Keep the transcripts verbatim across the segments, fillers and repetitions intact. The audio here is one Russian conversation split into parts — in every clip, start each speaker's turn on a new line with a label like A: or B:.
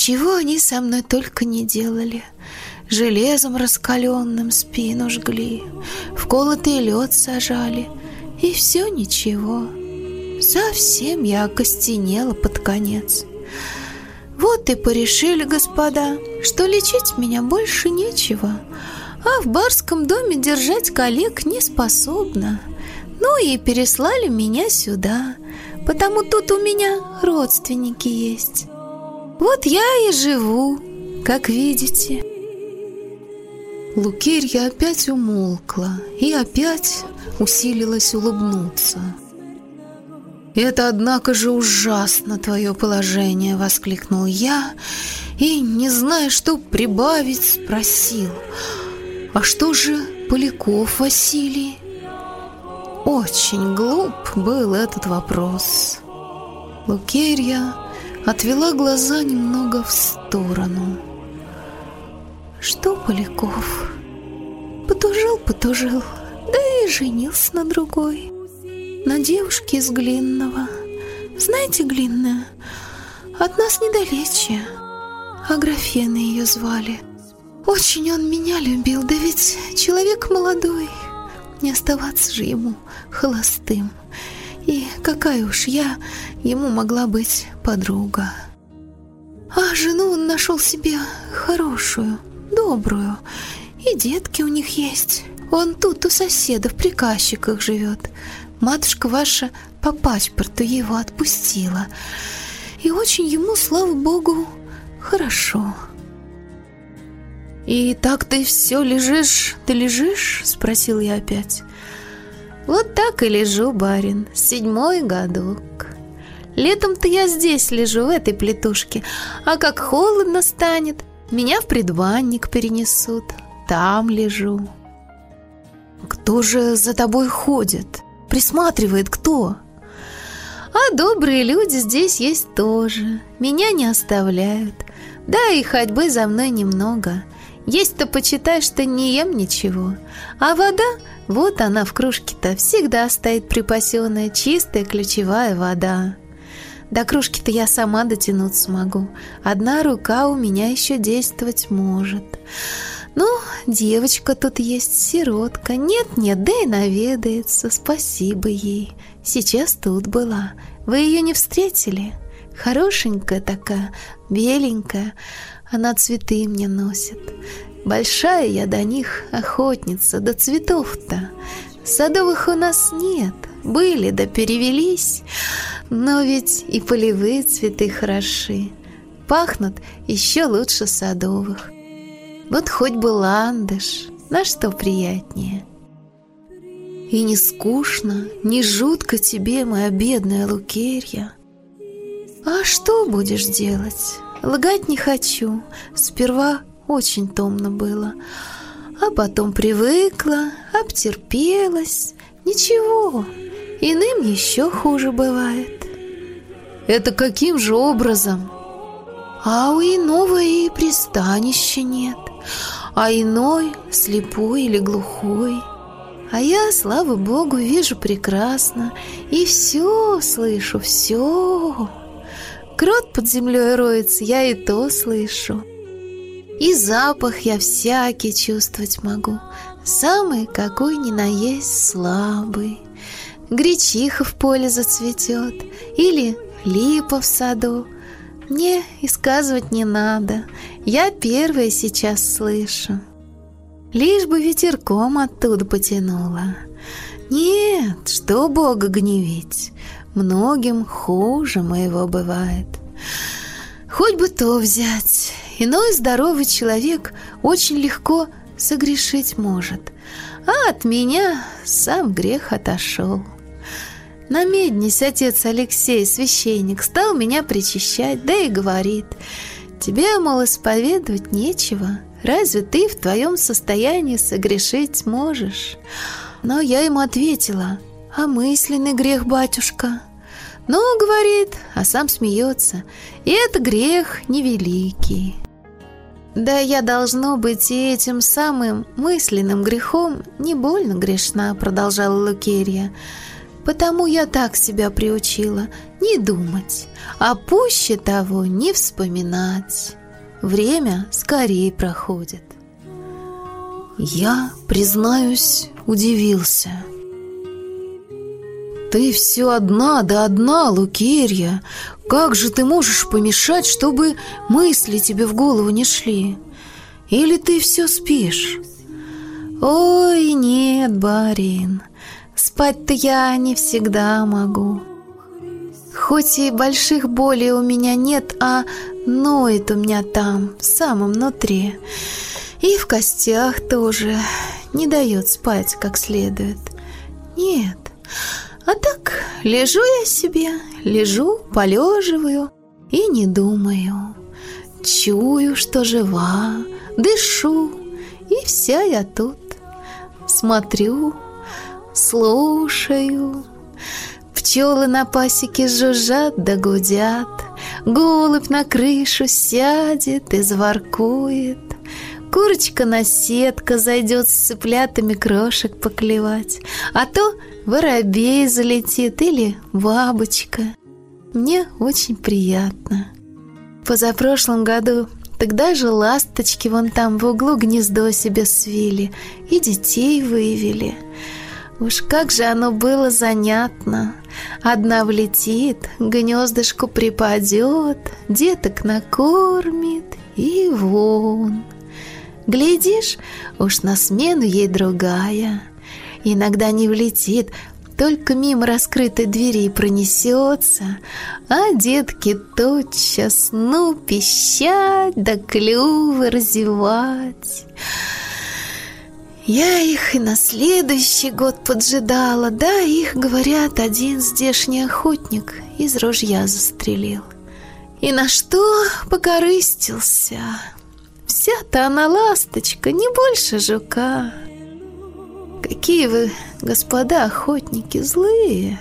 A: чего они со мной только не делали. Железом раскаленным спину жгли, в колотый лед сажали, и все ничего. Совсем я окостенела под конец. Вот и порешили, господа, что лечить меня больше нечего, а в барском доме держать коллег не способна. Ну и переслали меня сюда, потому тут у меня родственники есть. Вот я и живу, как видите. Лукерья опять умолкла и опять усилилась улыбнуться. «Это, однако же, ужасно твое положение!» — воскликнул я и, не зная, что прибавить, спросил: «А что же Поляков Василий?» Очень глуп был этот вопрос. Лукерья отвела глаза немного в сторону. «Что Поляков? Потужил, потужил, да и женился на другой, на девушке из Глинного. Знаете, Глинная? От нас недалече. Аграфена ее звали. Очень он меня любил, да ведь человек молодой. Не оставаться же ему холостым. И какая уж я ему могла быть подруга. А жену он нашел себе хорошую, добрую, и детки у них есть. Он тут у соседа в приказчиках живет. Матушка ваша по паспорту его отпустила, и очень ему, слава богу, хорошо». «И так ты все лежишь, ты лежишь?» — спросил я опять. «Вот так и лежу, барин, седьмой годок. Летом-то я здесь лежу, в этой плетушке, а как холодно станет, меня в предбанник перенесут, там лежу». «Кто же за тобой ходит? Присматривает кто?» «А добрые люди здесь есть тоже, меня не оставляют, да и ходьбы за мной немного. Есть-то, почитай, что не ем ничего. А вода, вот она в кружке-то, всегда стоит припасенная, чистая ключевая вода. До кружки-то я сама дотянуться смогу. Одна рука у меня еще действовать может. Ну, девочка тут есть, сиротка. Нет-нет, да и наведается, спасибо ей. Сейчас тут была. Вы ее не встретили? Хорошенькая такая, беленькая. Она цветы мне носит. Большая я до них охотница, до цветов-то. Садовых у нас нет, были да перевелись. Но ведь и полевые цветы хороши. Пахнут еще лучше садовых. Вот хоть бы ландыш, на что приятнее. И не скучно, не жутко тебе, моя бедная Лукерья. А что будешь делать? Лгать не хочу. Сперва очень томно было, а потом привыкла, обтерпелась. Ничего, иным еще хуже бывает. Это каким же образом? А у иного и пристанища нет, а иной слепой или глухой. А я, слава богу, вижу прекрасно и все слышу, все. Крот под землей роется, я и то слышу. И запах я всякий чувствовать могу, самый какой ни на есть слабый. Гречиха в поле зацветет или липа в саду. Мне и сказывать не надо, я первая сейчас слышу. Лишь бы ветерком оттуда потянуло. Нет, что Бога гневить, многим хуже моего бывает. Хоть бы то взять. Иной здоровый человек очень легко согрешить может, а от меня сам грех отошел. На меднись отец Алексей, священник, стал меня причащать, да и говорит: тебе, мол, исповедовать нечего, разве ты в твоем состоянии согрешить можешь? Но я ему ответила: а мысленный грех, батюшка? Ну, говорит, а сам смеется, и это грех невеликий. Да я, должно быть, и этим самым мысленным грехом не больно грешна, продолжала Лукерья. Потому я так себя приучила, не думать, а пуще того не вспоминать. Время скорее проходит. Я, признаюсь, удивился. Ты все одна да одна, Лукерья. Как же ты можешь помешать, чтобы мысли тебе в голову не шли? Или ты все спишь? Ой, нет, барин, спать-то я не всегда могу. Хоть и больших болей у меня нет, а ноет у меня там, в самом внутри. И в костях тоже не дает спать как следует. Нет, а так лежу я себе, лежу, полеживаю и не думаю. Чую, что жива, дышу, и вся я тут. Смотрю, слушаю. Пчелы на пасеке жужжат да гудят, голубь на крышу сядет и заворкует, курочка на сетка зайдет с цыплятами крошек поклевать, а то воробей залетит или бабочка. Мне очень приятно. Позапрошлом году тогда же ласточки вон там в углу гнездо себе свили и детей вывели. Уж как же оно было занятно. Одна влетит, к гнездышку припадет, деток накормит и вон. Глядишь, уж на смену ей другая. Иногда не влетит, только мимо раскрытой двери пронесется, а детки тотчас ну пищать да клювы разевать. Я их и на следующий год поджидала, да их, говорят, один здешний охотник из ружья застрелил. И на что покорыстился? Вся-то она ласточка, не больше жука. Какие вы, господа охотники, злые!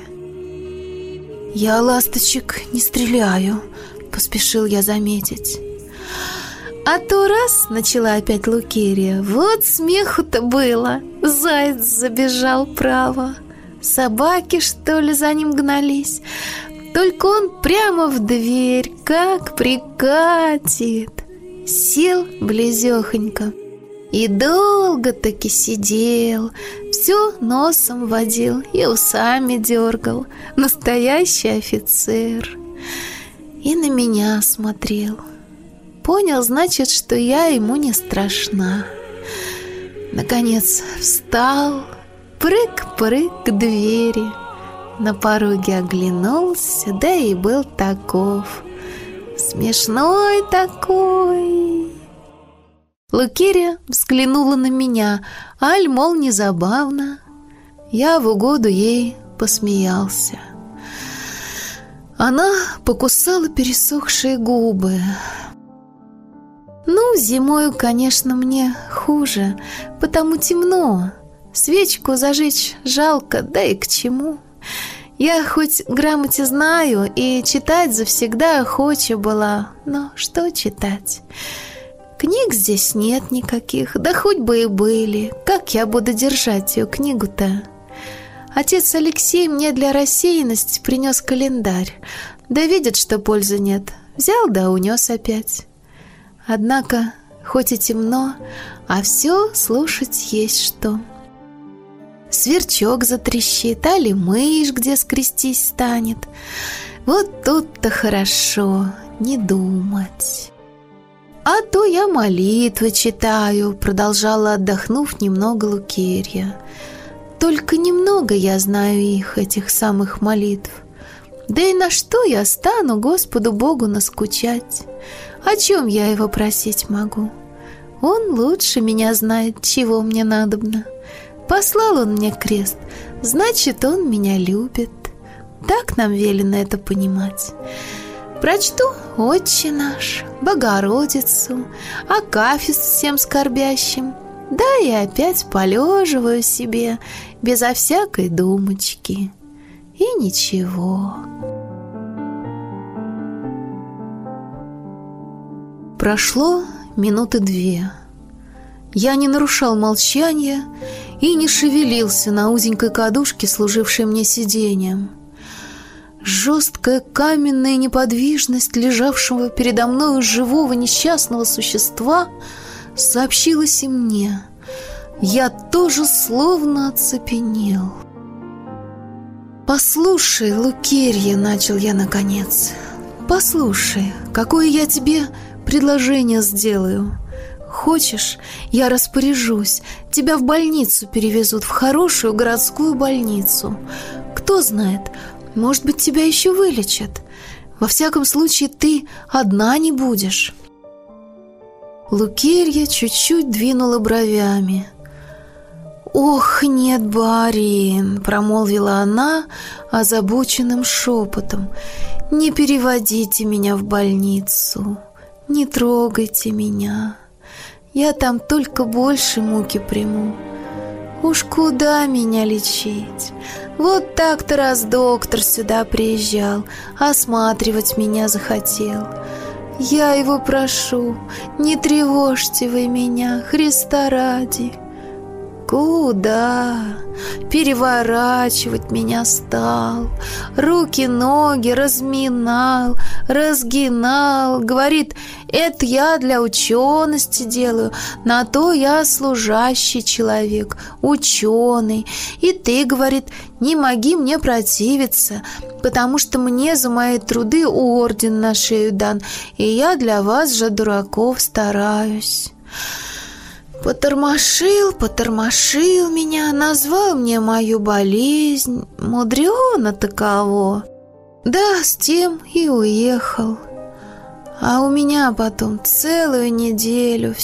A: Я ласточек не стреляю, поспешил я заметить. А то раз, начала опять Лукерья, вот смеху-то было. Заяц забежал право. Собаки, что ли, за ним гнались. Только он прямо в дверь, как прикатит. Сел близехонько и долго-таки сидел, все носом водил и усами дергал. Настоящий офицер. И на меня смотрел. Понял, значит, что я ему не страшна. Наконец встал, прыг-прыг к двери. На пороге оглянулся, да и был таков. Смешной такой. Лукерья взглянула на меня, аль, мол, не забавно. Я в угоду ей посмеялся. Она покусала пересохшие губы. Ну, зимою, конечно, мне хуже, потому темно. Свечку зажечь жалко, да и к чему. Я хоть грамоте знаю и читать завсегда охоча была, но что читать? Книг здесь нет никаких, да хоть бы и были. Как я буду держать ее книгу-то? Отец Алексей мне для рассеянности принес календарь. Да видит, что пользы нет. Взял да унес опять. Однако, хоть и темно, а все слушать есть что. Сверчок затрещит, али мышь где скрестись станет. Вот тут-то хорошо не думать. А то я молитвы читаю, продолжала, отдохнув немного Лукерья. Только немного я знаю их, этих самых молитв. Да и на что я стану Господу Богу наскучать? О чем я его просить могу? Он лучше меня знает, чего мне надобно. Послал он мне крест, значит, он меня любит. Так нам велено это понимать. Прочту «Отче наш», «Богородицу», «Акафист всем скорбящим», да и опять полеживаю себе, безо всякой думочки. И ничего. Прошло минуты две. Я не нарушал молчания и не шевелился на узенькой кадушке, служившей мне сиденьем. Жесткая каменная неподвижность лежавшего передо мною живого несчастного существа сообщилась и мне. Я тоже словно оцепенел. «Послушай, Лукерья», — начал я наконец, — «послушай, какое я тебе предложение сделаю. Хочешь, я распоряжусь, тебя в больницу перевезут, в хорошую городскую больницу. Кто знает, может быть, тебя еще вылечат. Во всяком случае, ты одна не будешь». Лукерья чуть-чуть двинула бровями. «Ох, нет, барин», — промолвила она озабоченным шепотом, — «не переводите меня в больницу, не трогайте меня. Я там только больше муки приму. Уж куда меня лечить? Вот так-то раз доктор сюда приезжал, осматривать меня захотел. Я его прошу, не тревожьте вы меня, Христа ради». Куда? Переворачивать меня стал, руки-ноги разминал, разгинал. Говорит, это я для учености делаю, на то я служащий человек, ученый. И ты, говорит, не моги мне противиться, потому что мне за мои труды орден на шею дан, и я для вас же, дураков, стараюсь. Потормошил, потормошил меня, назвал мне мою болезнь, мудрено таково. Да, с тем и уехал. А у меня потом целую неделю